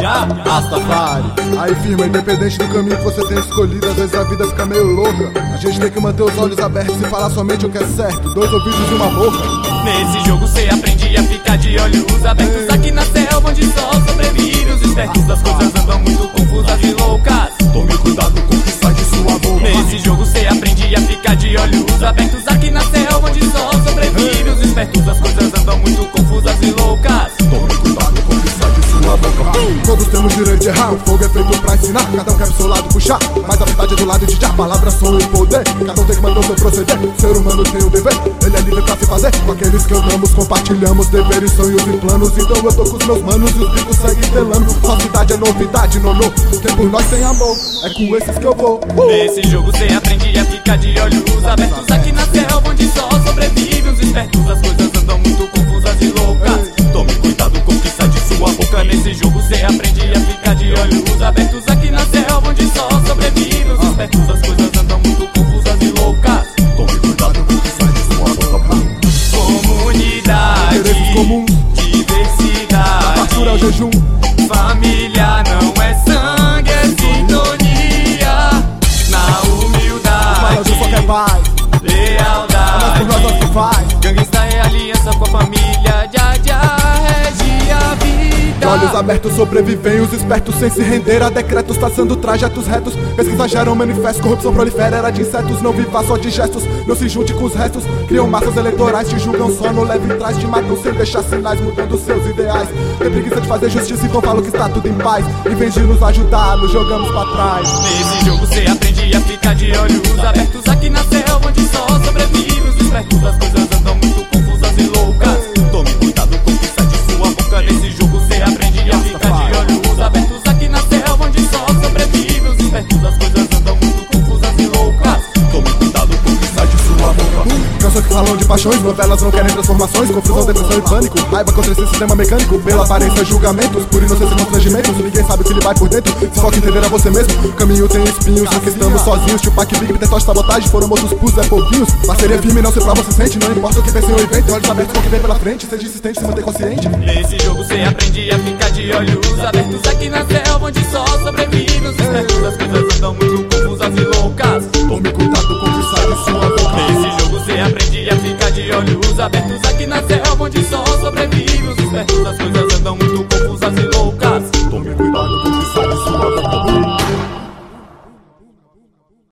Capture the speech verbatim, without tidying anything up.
Já, Rastafari. Aí firma, independente do caminho que você tenha escolhido, às vezes a vida fica meio louca. A gente tem que manter os olhos abertos e falar somente o que é certo. Dois ouvidos e uma boca. Nesse jogo cê aprende a ficar de olhos abertos. Ei. Aqui na selva onde só sobrevive os espertos. As coisas andam muito confusas e loucas. Tome cuidado com o que sai de sua boca. Nesse jogo cê aprende a ficar de olhos abertos. Aqui na selva onde só sobrevive os espertos. As coisas andam muito confusas e loucas. Tome cuidado com o que sai de sua boca. Todos temos direito de errar, o fogo é feito pra ensinar. Cada um quer pro seu lado puxar, mas a verdade é do lado de já. Palavras são o poder, cada um tem que manter o seu proceder. O ser humano tem o dever, ele é livre pra se fazer. Com aqueles que amamos, compartilhamos deveres, sonhos e planos. Então eu tô com os meus manos e os bicos seguem telando. Falsidade é novidade, nono. Quem por nós tem amor, é com esses que eu vou. uh! Nesse jogo cê aprende a ficar de olhos abertos. Aqui na selva onde só sobrevive os espertos. As coisas andam muito confusas e loucas. Tome cuidado com o que sai de sua boca. Nesse jogo cê aprende a ficar de olhos abertos. Aqui na selva onde só sobrevive os espertos. As coisas andam muito confusas e loucas. Tome cuidado com o que sai de sua boca. Comunidade, interesses comuns, diversidade, fartura ao jejum. Família não é sangue, é sintonia. Na humildade, Mas eu só quer paz, lealdade. por nós nós que faz. Ganguista é aliança com a família. Já, já, rege a vida. De olhos abertos sobrevivem os espertos sem se render a decretos, traçando trajetos retos. Pesquisa geram manifestos, corrupção prolifera, era de insetos. Não viva só de gestos, não se junte com os restos. Criam massas eleitorais, te julgam só no leve trás. Te matam sem deixar sinais, mudando seus ideais. Tem preguiça de fazer justiça, então falam que está tudo em paz. Em vez de nos ajudar, nos jogamos pra trás. Nesse jogo cê aprende a ficar de olhos abertos. Aqui na selva onde só sobrevive os espertos. As coisas andam muito confusas e loucas. Tome cuidado com o que sai de sua boca. Nesse jogo cê aprende a ficar de olhos abertos. Aqui na selva onde só sobrevive os espertos. As coisas andam muito confusas e loucas. Tome cuidado com o que sai de sua boca. Canções que falam de paixões, novelas não querem transformações. Confusão, depressão e pânico, raiva contra esse sistema mecânico. Pela aparência, julgamentos, por inocência e constrangimentos. Ninguém sabe o que lhe vai por dentro, se foca em entender a você mesmo. O caminho tem espinhos, aqui estamos sozinhos. Tupac, Big, Tetote, sabotagem, foram mortos pus, é pouquinhos. Parceria firme, não se prova, se sente. Não importa o que pense em um evento, olhos abertos com o que vem pela frente. Seja insistente, se manter consciente. Nesse jogo cê aprende a ficar de olhos abertos. Aqui na selva onde só sobrevive os espertos. As coisas andam muito